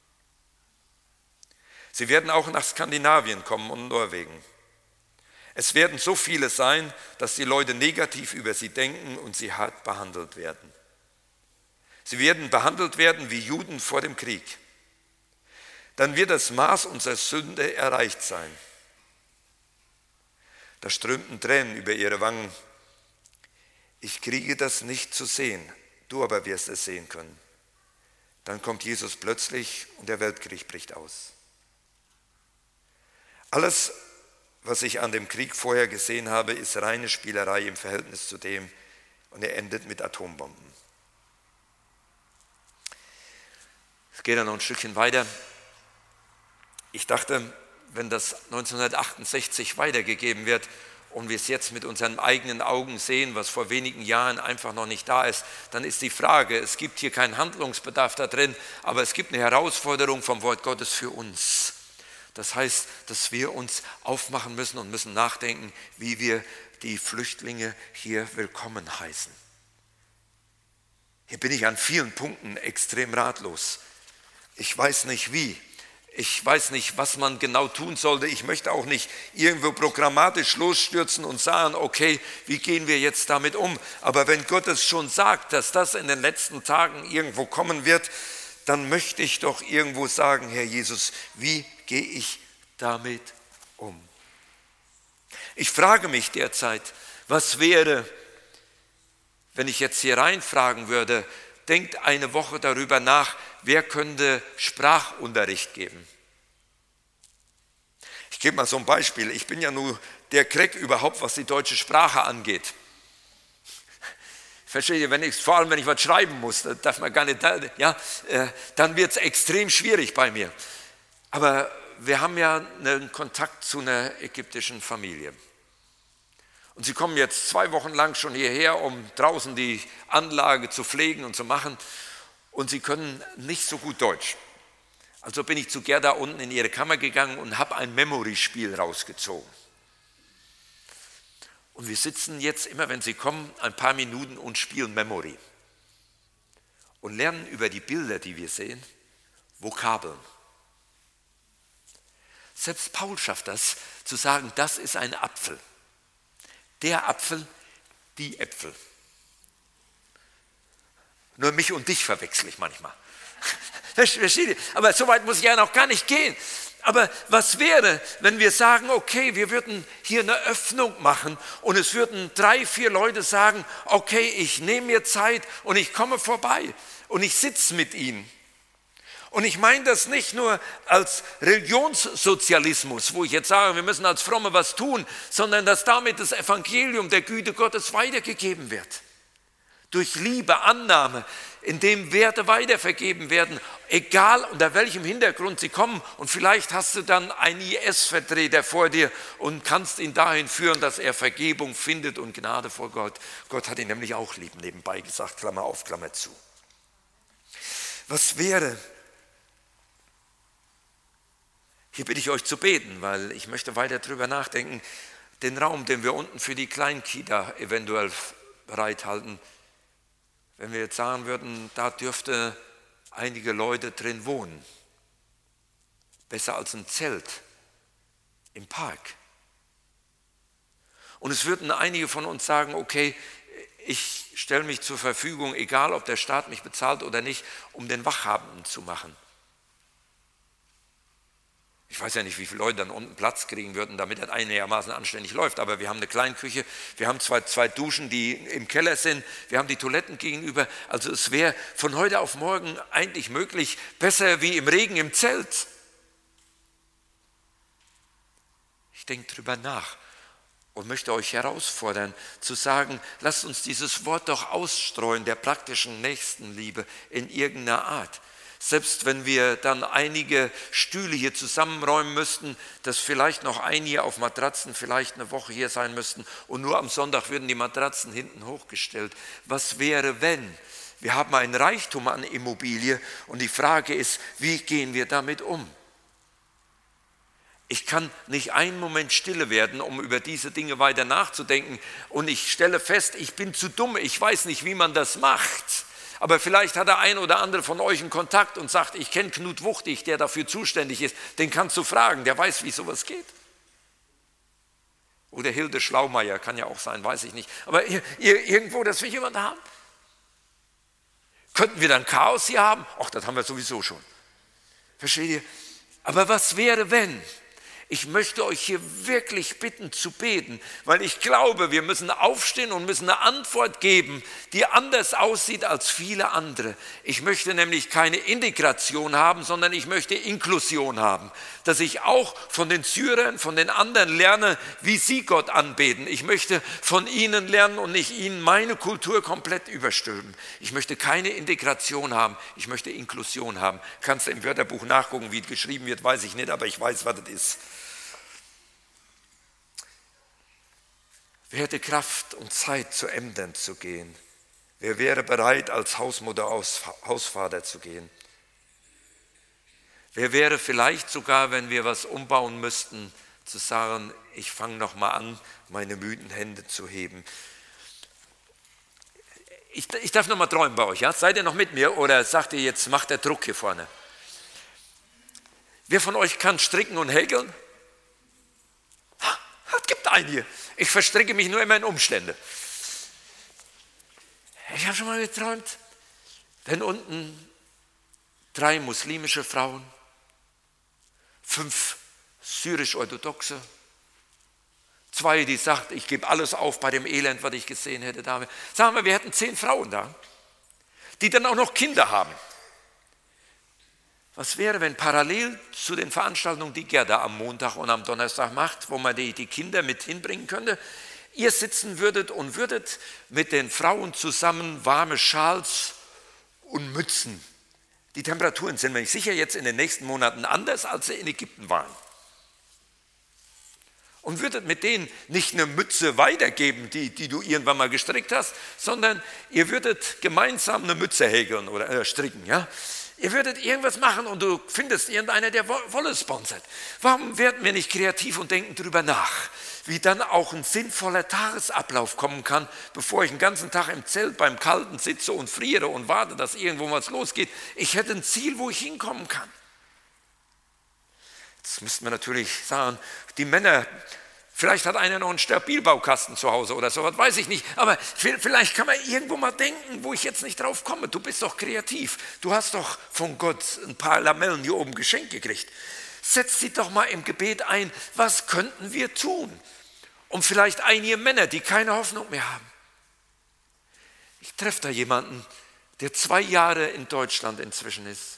Sie werden auch nach Skandinavien kommen und Norwegen. Es werden so viele sein, dass die Leute negativ über sie denken und sie hart behandelt werden. Sie werden behandelt werden wie Juden vor dem Krieg. Dann wird das Maß unserer Sünde erreicht sein. Da strömten Tränen über ihre Wangen. Ich kriege das nicht zu sehen, du aber wirst es sehen können. Dann kommt Jesus plötzlich und der Weltkrieg bricht aus. Alles, was ich an dem Krieg vorher gesehen habe, ist reine Spielerei im Verhältnis zu dem und er endet mit Atombomben. Es geht dann noch ein Stückchen weiter. Ich dachte, wenn das neunzehnhundertachtundsechzig weitergegeben wird und wir es jetzt mit unseren eigenen Augen sehen, was vor wenigen Jahren einfach noch nicht da ist, dann ist die Frage, es gibt hier keinen Handlungsbedarf da drin, aber es gibt eine Herausforderung vom Wort Gottes für uns. Das heißt, dass wir uns aufmachen müssen und müssen nachdenken, wie wir die Flüchtlinge hier willkommen heißen. Hier bin ich an vielen Punkten extrem ratlos. Ich weiß nicht wie. Ich weiß nicht, was man genau tun sollte. Ich möchte auch nicht irgendwo programmatisch losstürzen und sagen, okay, wie gehen wir jetzt damit um? Aber wenn Gott es schon sagt, dass das in den letzten Tagen irgendwo kommen wird, dann möchte ich doch irgendwo sagen, Herr Jesus, wie gehe ich damit um? Ich frage mich derzeit, was wäre, wenn ich jetzt hier reinfragen würde, denkt eine Woche darüber nach, wer könnte Sprachunterricht geben? Ich gebe mal so ein Beispiel. Ich bin ja nur der Crack überhaupt, was die deutsche Sprache angeht. Versteht ihr, wenn ich, vor allem wenn ich was schreiben muss, das darf man gar nicht, ja, dann wird es extrem schwierig bei mir. Aber wir haben ja einen Kontakt zu einer ägyptischen Familie. Und sie kommen jetzt zwei Wochen lang schon hierher, um draußen die Anlage zu pflegen und zu machen. Und sie können nicht so gut Deutsch. Also bin ich zu Gerda unten in ihre Kammer gegangen und habe ein Memory-Spiel rausgezogen. Und wir sitzen jetzt immer, wenn sie kommen, ein paar Minuten und spielen Memory. Und lernen über die Bilder, die wir sehen, Vokabeln. Selbst Paul schafft das, zu sagen, das ist ein Apfel. Der Apfel, die Äpfel. Nur mich und dich verwechsel ich manchmal. Versteht ihr? Aber so weit muss ich ja noch gar nicht gehen. Aber was wäre, wenn wir sagen, okay, wir würden hier eine Öffnung machen und es würden drei, vier Leute sagen, okay, ich nehme mir Zeit und ich komme vorbei und ich sitze mit ihnen. Und ich meine das nicht nur als Religionssozialismus, wo ich jetzt sage, wir müssen als Fromme was tun, sondern dass damit das Evangelium der Güte Gottes weitergegeben wird. Durch Liebe, Annahme, indem Werte weitervergeben werden, egal unter welchem Hintergrund sie kommen. Und vielleicht hast du dann einen I S-Vertreter vor dir und kannst ihn dahin führen, dass er Vergebung findet und Gnade vor Gott. Gott hat ihn nämlich auch lieb, nebenbei gesagt, Klammer auf, Klammer zu. Was wäre, hier bitte ich euch zu beten, weil ich möchte weiter drüber nachdenken, den Raum, den wir unten für die Kleinkita eventuell bereithalten, wenn wir jetzt sagen würden, da dürfte einige Leute drin wohnen. Besser als ein Zelt im Park. Und es würden einige von uns sagen, okay, ich stelle mich zur Verfügung, egal ob der Staat mich bezahlt oder nicht, um den Wachhabenden zu machen. Ich weiß ja nicht, wie viele Leute dann unten Platz kriegen würden, damit das einigermaßen anständig läuft. Aber wir haben eine Kleinküche, wir haben zwei, zwei Duschen, die im Keller sind, wir haben die Toiletten gegenüber. Also es wäre von heute auf morgen eigentlich möglich, besser wie im Regen im Zelt. Ich denke drüber nach und möchte euch herausfordern, zu sagen, lasst uns dieses Wort doch ausstreuen, der praktischen Nächstenliebe in irgendeiner Art. Selbst wenn wir dann einige Stühle hier zusammenräumen müssten, dass vielleicht noch einige auf Matratzen vielleicht eine Woche hier sein müssten und nur am Sonntag würden die Matratzen hinten hochgestellt. Was wäre, wenn? Wir haben einen Reichtum an Immobilie und die Frage ist, wie gehen wir damit um? Ich kann nicht einen Moment stille werden, um über diese Dinge weiter nachzudenken und ich stelle fest, ich bin zu dumm, ich weiß nicht, wie man das macht. Aber vielleicht hat der ein oder andere von euch einen Kontakt und sagt, ich kenne Knut Wuchtig, der dafür zuständig ist. Den kannst du fragen, der weiß, wie sowas geht. Oder Hilde Schlaumeier, kann ja auch sein, weiß ich nicht. Aber irgendwo, dass wir jemanden haben. Könnten wir dann Chaos hier haben? Ach, das haben wir sowieso schon. Versteht ihr? Aber was wäre, wenn? Ich möchte euch hier wirklich bitten zu beten, weil ich glaube, wir müssen aufstehen und müssen eine Antwort geben, die anders aussieht als viele andere. Ich möchte nämlich keine Integration haben, sondern ich möchte Inklusion haben, dass ich auch von den Syrern, von den anderen lerne, wie sie Gott anbeten. Ich möchte von ihnen lernen und nicht ihnen meine Kultur komplett überstülpen. Ich möchte keine Integration haben, ich möchte Inklusion haben. Kannst du im Wörterbuch nachgucken, wie es geschrieben wird, weiß ich nicht, aber ich weiß, was das ist. Wer hätte Kraft und Zeit, zu Ämtern zu gehen? Wer wäre bereit, als Hausmutter, Hausvater zu gehen? Wer wäre vielleicht sogar, wenn wir was umbauen müssten, zu sagen, ich fange noch mal an, meine müden Hände zu heben? Ich, ich darf noch mal träumen bei euch, ja? Seid ihr noch mit mir oder sagt ihr jetzt, macht der Druck hier vorne? Wer von euch kann stricken und häkeln? Es gibt einige. Ich verstricke mich nur immer in Umstände. Ich habe schon mal geträumt, wenn unten drei muslimische Frauen, fünf syrisch-orthodoxe, zwei, die sagt, ich gebe alles auf bei dem Elend, was ich gesehen hätte. Da. Sagen wir, wir hätten zehn Frauen da, die dann auch noch Kinder haben. Was wäre, wenn parallel zu den Veranstaltungen, die Gerda am Montag und am Donnerstag macht, wo man die, die Kinder mit hinbringen könnte, ihr sitzen würdet und würdet mit den Frauen zusammen warme Schals und Mützen. Die Temperaturen sind mir sicher jetzt in den nächsten Monaten anders, als sie in Ägypten waren. Und würdet mit denen nicht eine Mütze weitergeben, die, die du irgendwann mal gestrickt hast, sondern ihr würdet gemeinsam eine Mütze häkeln oder äh, stricken. Ja? Ihr würdet irgendwas machen und du findest irgendeiner, der Wolle sponsert. Warum werden wir nicht kreativ und denken darüber nach, wie dann auch ein sinnvoller Tagesablauf kommen kann, bevor ich den ganzen Tag im Zelt beim Kalten sitze und friere und warte, dass irgendwo was losgeht. Ich hätte ein Ziel, wo ich hinkommen kann. Jetzt müssten wir natürlich sagen, die Männer, vielleicht hat einer noch einen Stabilbaukasten zu Hause oder so, was weiß ich nicht. Aber vielleicht kann man irgendwo mal denken, wo ich jetzt nicht drauf komme. Du bist doch kreativ. Du hast doch von Gott ein paar Lamellen hier oben geschenkt gekriegt. Setz sie doch mal im Gebet ein. Was könnten wir tun? Und vielleicht einige Männer, die keine Hoffnung mehr haben. Ich treffe da jemanden, der zwei Jahre in Deutschland inzwischen ist.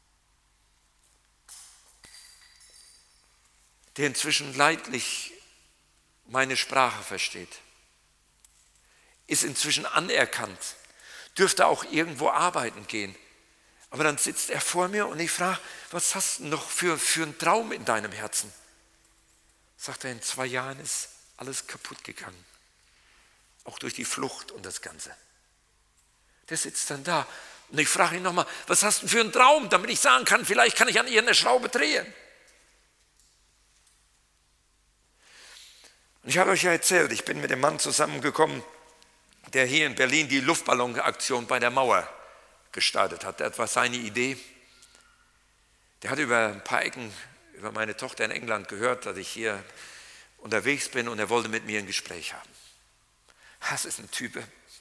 Der inzwischen leidlich meine Sprache versteht, ist inzwischen anerkannt, dürfte auch irgendwo arbeiten gehen. Aber dann sitzt er vor mir und ich frage, was hast du noch für, für einen Traum in deinem Herzen? Sagt er, in zwei Jahren ist alles kaputt gegangen, auch durch die Flucht und das Ganze. Der sitzt dann da und ich frage ihn nochmal, was hast du für einen Traum, damit ich sagen kann, vielleicht kann ich an irgendeiner Schraube drehen. Und ich habe euch ja erzählt, ich bin mit dem Mann zusammengekommen, der hier in Berlin die Luftballonaktion bei der Mauer gestartet hat. Das war seine Idee. Der hat über ein paar Ecken, über meine Tochter in England gehört, dass ich hier unterwegs bin und er wollte mit mir ein Gespräch haben. Das ist ein Typ.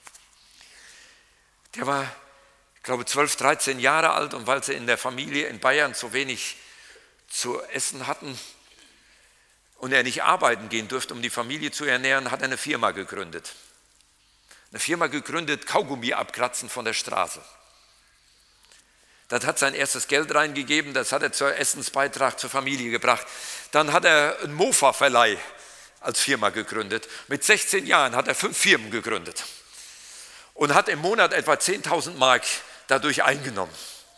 Der war, ich glaube, zwölf, dreizehn Jahre alt und weil sie in der Familie in Bayern so wenig zu essen hatten, und er nicht arbeiten gehen durfte, um die Familie zu ernähren, hat er eine Firma gegründet. Eine Firma gegründet, Kaugummi abkratzen von der Straße. Das hat sein erstes Geld reingegeben, das hat er zur Essensbeitrag zur Familie gebracht. Dann hat er einen Mofa-Verleih als Firma gegründet. Mit sechzehn Jahren hat er fünf Firmen gegründet und hat im Monat etwa zehntausend Mark dadurch eingenommen.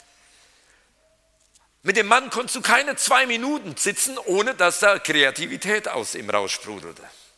Mit dem Mann konntest du keine zwei Minuten sitzen, ohne dass da Kreativität aus ihm raussprudelte.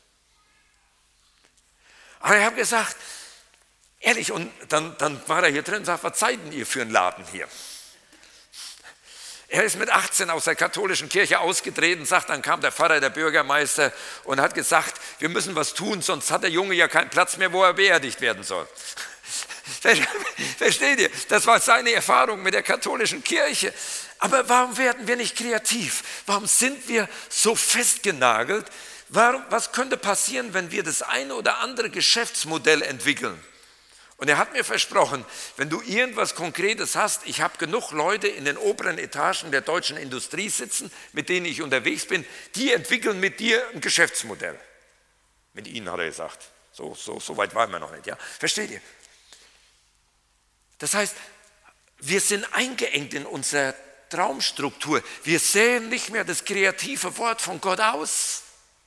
Aber ich habe gesagt, ehrlich, und dann, dann war er hier drin und sagt, was seid denn ihr für einen Laden hier? Er ist mit achtzehn aus der katholischen Kirche ausgetreten, sagt, dann kam der Pfarrer, der Bürgermeister und hat gesagt, wir müssen was tun, sonst hat der Junge ja keinen Platz mehr, wo er beerdigt werden soll. Versteht ihr? Das war seine Erfahrung mit der katholischen Kirche. Aber warum werden wir nicht kreativ? Warum sind wir so festgenagelt? Warum, was könnte passieren, wenn wir das eine oder andere Geschäftsmodell entwickeln? Und er hat mir versprochen, wenn du irgendwas Konkretes hast, ich habe genug Leute in den oberen Etagen der deutschen Industrie sitzen, mit denen ich unterwegs bin, die entwickeln mit dir ein Geschäftsmodell. Mit ihnen hat er gesagt. So, so, so weit waren wir noch nicht. Ja? Versteht ihr? Das heißt, wir sind eingeengt in unserer Traumstruktur. Wir sehen nicht mehr das kreative Wort von Gott aus.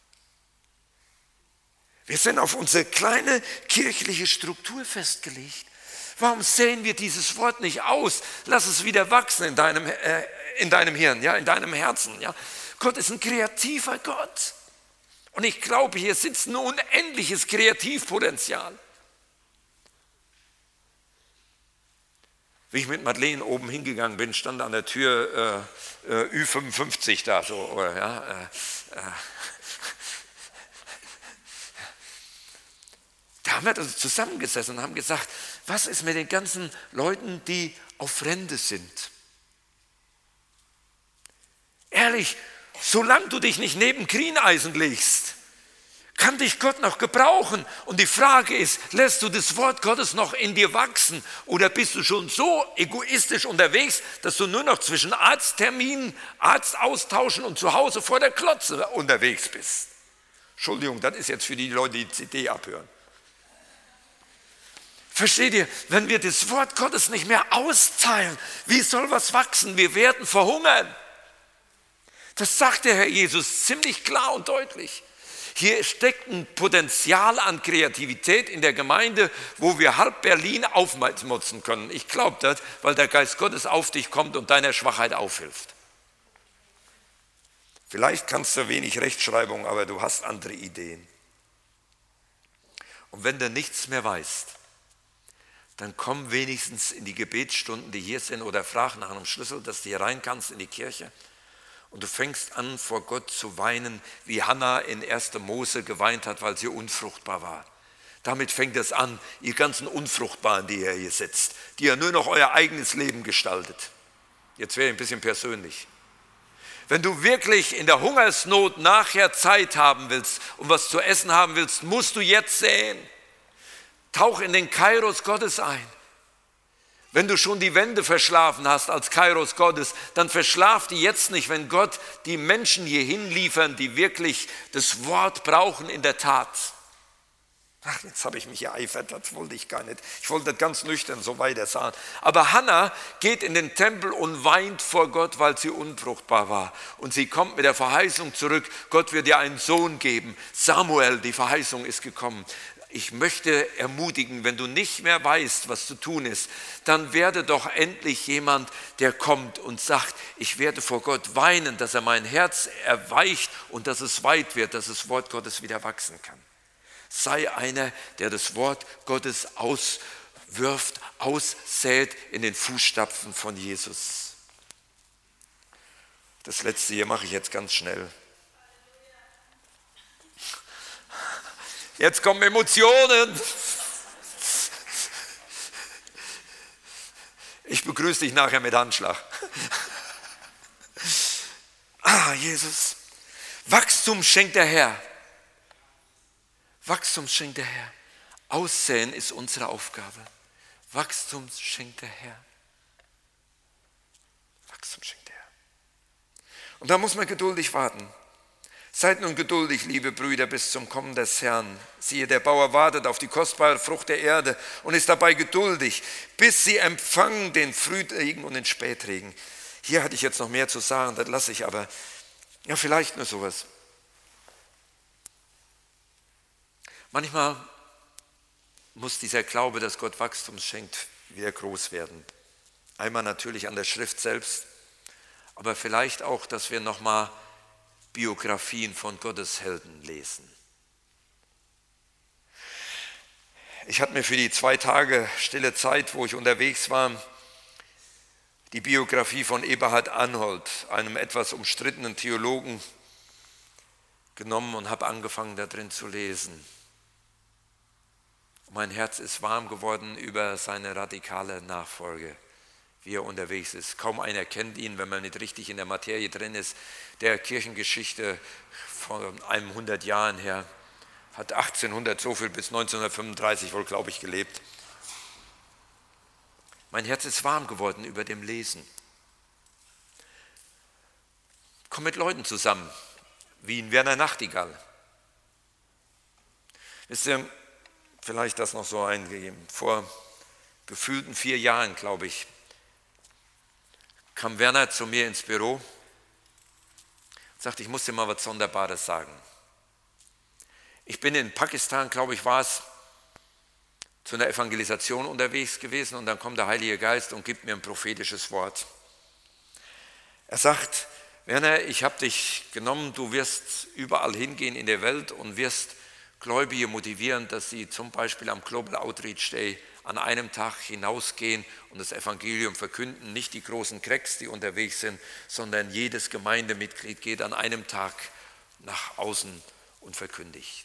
Wir sind auf unsere kleine kirchliche Struktur festgelegt. Warum sehen wir dieses Wort nicht aus? Lass es wieder wachsen in deinem, äh, in deinem Hirn, ja, in deinem Herzen. Ja. Gott ist ein kreativer Gott. Und ich glaube, hier sitzt ein unendliches Kreativpotenzial. Wie ich mit Madeleine oben hingegangen bin, stand an der Tür äh, äh, Ü fünfundfünfzig da. So, oder, ja, äh, äh. Da haben wir also zusammengesessen und haben gesagt, was ist mit den ganzen Leuten, die auf Rente sind? Ehrlich, solange du dich nicht neben Grieneisen legst, kann dich Gott noch gebrauchen. Und die Frage ist, lässt du das Wort Gottes noch in dir wachsen oder bist du schon so egoistisch unterwegs, dass du nur noch zwischen Arztterminen, Arzt austauschen und zu Hause vor der Klotze unterwegs bist? Entschuldigung, das ist jetzt für die Leute, die die C D abhören. Versteht ihr, wenn wir das Wort Gottes nicht mehr austeilen, wie soll was wachsen? Wir werden verhungern. Das sagt der Herr Jesus ziemlich klar und deutlich. Hier steckt ein Potenzial an Kreativität in der Gemeinde, wo wir halb Berlin aufmotzen können. Ich glaube das, weil der Geist Gottes auf dich kommt und deiner Schwachheit aufhilft. Vielleicht kannst du wenig Rechtschreibung, aber du hast andere Ideen. Und wenn du nichts mehr weißt, dann komm wenigstens in die Gebetsstunden, die hier sind, oder frag nach einem Schlüssel, dass du hier rein kannst in die Kirche. Und du fängst an, vor Gott zu weinen, wie Hannah in erster Mose geweint hat, weil sie unfruchtbar war. Damit fängt es an, ihr ganzen Unfruchtbaren, die ihr hier sitzt, die ja nur noch euer eigenes Leben gestaltet. Jetzt wäre ich ein bisschen persönlich. Wenn du wirklich in der Hungersnot nachher Zeit haben willst und was zu essen haben willst, musst du jetzt säen. Tauch in den Kairos Gottes ein. Wenn du schon die Wende verschlafen hast als Kairos Gottes, dann verschlaf die jetzt nicht, wenn Gott die Menschen hier hinliefern, die wirklich das Wort brauchen in der Tat. Ach, jetzt habe ich mich geeifert, das wollte ich gar nicht. Ich wollte ganz nüchtern so weiter sagen. Aber Hannah geht in den Tempel und weint vor Gott, weil sie unfruchtbar war. Und sie kommt mit der Verheißung zurück, Gott wird ihr einen Sohn geben. Samuel, die Verheißung ist gekommen. Ich möchte ermutigen, wenn du nicht mehr weißt, was zu tun ist, dann werde doch endlich jemand, der kommt und sagt, ich werde vor Gott weinen, dass er mein Herz erweicht und dass es weit wird, dass das Wort Gottes wieder wachsen kann. Sei einer, der das Wort Gottes auswirft, aussät in den Fußstapfen von Jesus. Das letzte hier mache ich jetzt ganz schnell. Jetzt kommen Emotionen. Ich begrüße dich nachher mit Handschlag. Ah, Jesus. Wachstum schenkt der Herr. Wachstum schenkt der Herr. Aussäen ist unsere Aufgabe. Wachstum schenkt der Herr. Wachstum schenkt der Herr. Und da muss man geduldig warten. Seid nun geduldig, liebe Brüder, bis zum Kommen des Herrn. Siehe, der Bauer wartet auf die kostbare Frucht der Erde und ist dabei geduldig, bis sie empfangen den Frühregen und den Spätregen. Hier hatte ich jetzt noch mehr zu sagen, das lasse ich aber. Ja, vielleicht nur sowas. Manchmal muss dieser Glaube, dass Gott Wachstum schenkt, wieder groß werden. Einmal natürlich an der Schrift selbst, aber vielleicht auch, dass wir nochmal Biografien von Gotteshelden lesen. Ich hatte mir für die zwei Tage stille Zeit, wo ich unterwegs war, die Biografie von Eberhard Arnold, einem etwas umstrittenen Theologen, genommen und habe angefangen, da drin zu lesen. Mein Herz ist warm geworden über seine radikale Nachfolge, wie er unterwegs ist. Kaum einer kennt ihn, wenn man nicht richtig in der Materie drin ist. Der Kirchengeschichte von einem hundert Jahren her hat achtzehnhundert so viel bis neunzehnhundertfünfunddreißig wohl, glaube ich, gelebt. Mein Herz ist warm geworden über dem Lesen. Komm mit Leuten zusammen, wie in Werner Nachtigall. Wisst ihr, vielleicht das noch so eingegeben. Vor gefühlten vier Jahren, glaube ich, kam Werner zu mir ins Büro und sagte, ich muss dir mal was Sonderbares sagen. Ich bin in Pakistan, glaube ich, war es, zu einer Evangelisation unterwegs gewesen und dann kommt der Heilige Geist und gibt mir ein prophetisches Wort. Er sagt, Werner, ich habe dich genommen, du wirst überall hingehen in der Welt und wirst Gläubige motivieren, dass sie zum Beispiel am Global Outreach Day an einem Tag hinausgehen und das Evangelium verkünden. Nicht die großen Cracks, die unterwegs sind, sondern jedes Gemeindemitglied geht an einem Tag nach außen und verkündigt.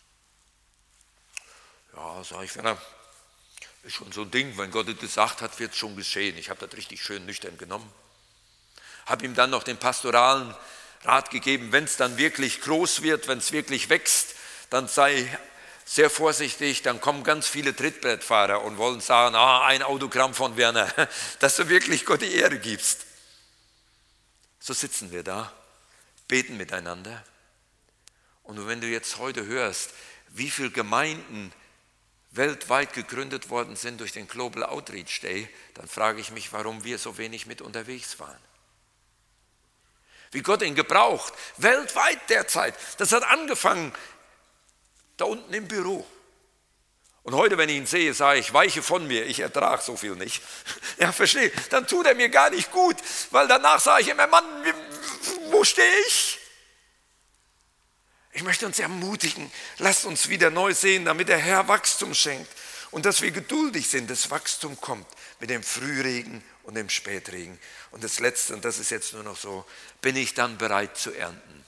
Ja, sage ich, Werner, ist schon so ein Ding, wenn Gott es gesagt hat, wird es schon geschehen. Ich habe das richtig schön nüchtern genommen. Habe ihm dann noch den pastoralen Rat gegeben, wenn es dann wirklich groß wird, wenn es wirklich wächst, dann sei sehr vorsichtig, dann kommen ganz viele Trittbrettfahrer und wollen sagen, ah, ein Autogramm von Werner, dass du wirklich Gott die Ehre gibst. So sitzen wir da, beten miteinander. Und wenn du jetzt heute hörst, wie viele Gemeinden weltweit gegründet worden sind durch den Global Outreach Day, dann frage ich mich, warum wir so wenig mit unterwegs waren. Wie Gott ihn gebraucht, weltweit derzeit. Das hat angefangen da unten im Büro. Und heute, wenn ich ihn sehe, sage ich, weiche von mir, ich ertrage so viel nicht. Ja, verstehe, dann tut er mir gar nicht gut, weil danach sage ich immer, Mann, wo stehe ich? Ich möchte uns ermutigen, lasst uns wieder neu sehen, damit der Herr Wachstum schenkt und dass wir geduldig sind. Das Wachstum kommt mit dem Frühregen und dem Spätregen. Und das Letzte, und das ist jetzt nur noch so, bin ich dann bereit zu ernten?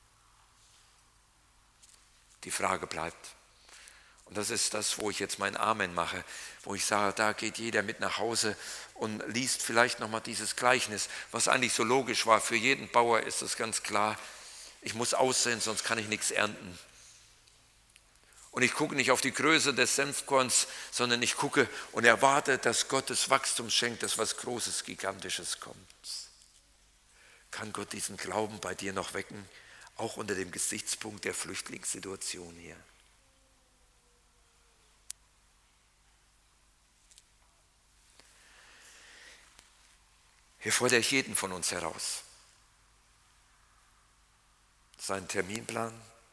Die Frage bleibt. Und das ist das, wo ich jetzt mein Amen mache, wo ich sage, da geht jeder mit nach Hause und liest vielleicht nochmal dieses Gleichnis, was eigentlich so logisch war. Für jeden Bauer ist es ganz klar, ich muss aussehen, sonst kann ich nichts ernten. Und ich gucke nicht auf die Größe des Senfkorns, sondern ich gucke und erwarte, dass Gott das Wachstum schenkt, dass was Großes, Gigantisches kommt. Kann Gott diesen Glauben bei dir noch wecken, auch unter dem Gesichtspunkt der Flüchtlingssituation hier? Hier fordere ich jeden von uns heraus, seinen Terminplan,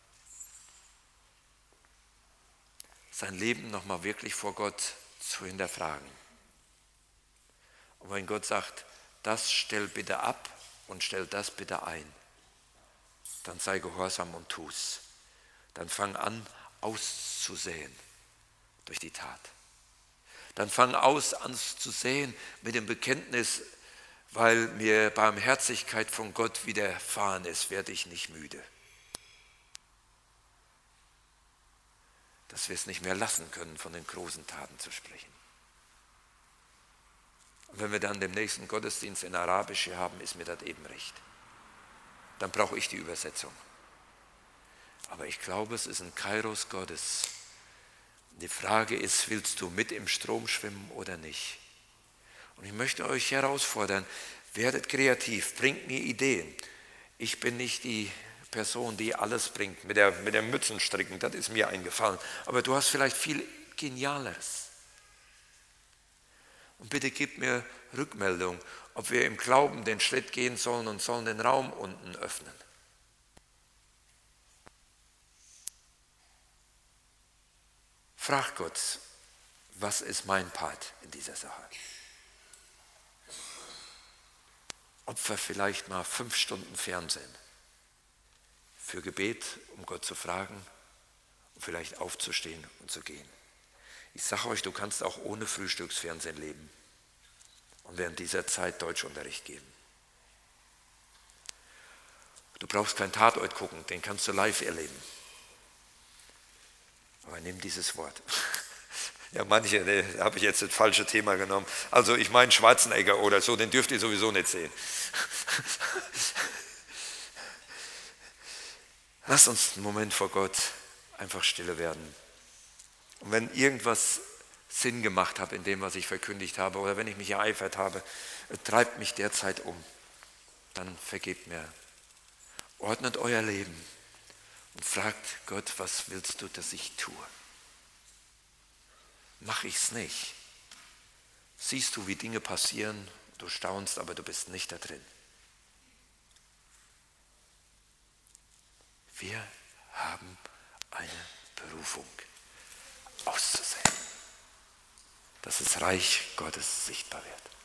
sein Leben nochmal wirklich vor Gott zu hinterfragen. Und wenn Gott sagt, das stell bitte ab und stell das bitte ein, dann sei gehorsam und tu's. Dann fang an, auszusehen durch die Tat. Dann fang aus, anzusehen mit dem Bekenntnis, weil mir Barmherzigkeit von Gott widerfahren ist, werde ich nicht müde. Dass wir es nicht mehr lassen können, von den großen Taten zu sprechen. Und wenn wir dann den nächsten Gottesdienst in Arabisch hier haben, ist mir das eben recht. Dann brauche ich die Übersetzung. Aber ich glaube, es ist ein Kairos Gottes. Die Frage ist, willst du mit im Strom schwimmen oder nicht? Und ich möchte euch herausfordern, werdet kreativ, bringt mir Ideen. Ich bin nicht die Person, die alles bringt, mit der, mit der Mützenstricken, das ist mir eingefallen. Aber du hast vielleicht viel Genialeres. Und bitte gib mir Rückmeldung, ob wir im Glauben den Schritt gehen sollen und sollen den Raum unten öffnen. Frag Gott, was ist mein Part in dieser Sache? Opfer vielleicht mal fünf Stunden Fernsehen für Gebet, um Gott zu fragen und vielleicht aufzustehen und zu gehen. Ich sage euch, du kannst auch ohne Frühstücksfernsehen leben und während dieser Zeit Deutschunterricht geben. Du brauchst keinen Tatort gucken, den kannst du live erleben. Aber nimm dieses Wort. Ja, manche, ne, da habe ich jetzt das falsche Thema genommen. Also ich meine Schwarzenegger oder so, den dürft ihr sowieso nicht sehen. Lasst uns einen Moment vor Gott einfach stille werden. Und wenn irgendwas Sinn gemacht hat in dem, was ich verkündigt habe, oder wenn ich mich ereifert habe, treibt mich derzeit um, dann vergebt mir. Ordnet euer Leben und fragt Gott, was willst du, dass ich tue? Mache ich es nicht. Siehst du, wie Dinge passieren, du staunst, aber du bist nicht da drin. Wir haben eine Berufung auszusehen, dass das Reich Gottes sichtbar wird.